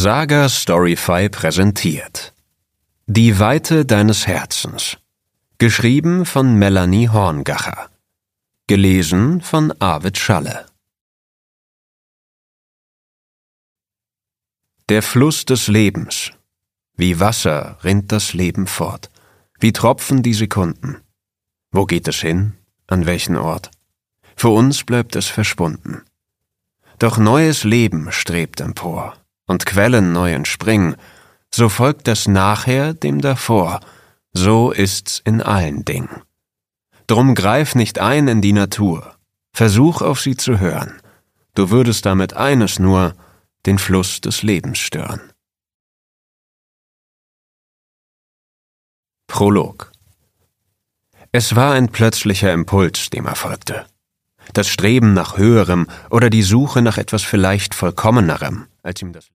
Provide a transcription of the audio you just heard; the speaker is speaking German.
Saga Storyfy präsentiert Die Weite deines Herzens. Geschrieben von Melanie Horngacher. Gelesen von Arvid Schalle. Der Fluss des Lebens. Wie Wasser rinnt das Leben fort. Wie Tropfen die Sekunden. Wo geht es hin? An welchen Ort? Für uns bleibt es verschwunden. Doch neues Leben strebt empor, und Quellen neu entspringen. So folgt das Nachher dem davor. So ist's in allen Dingen. Drum greif nicht ein in die Natur. Versuch auf sie zu hören. Du würdest damit eines nur, den Fluss des Lebens stören. Prolog. Es war ein plötzlicher Impuls, dem er folgte. Das Streben nach Höherem oder die Suche nach etwas vielleicht Vollkommenerem, als ihm das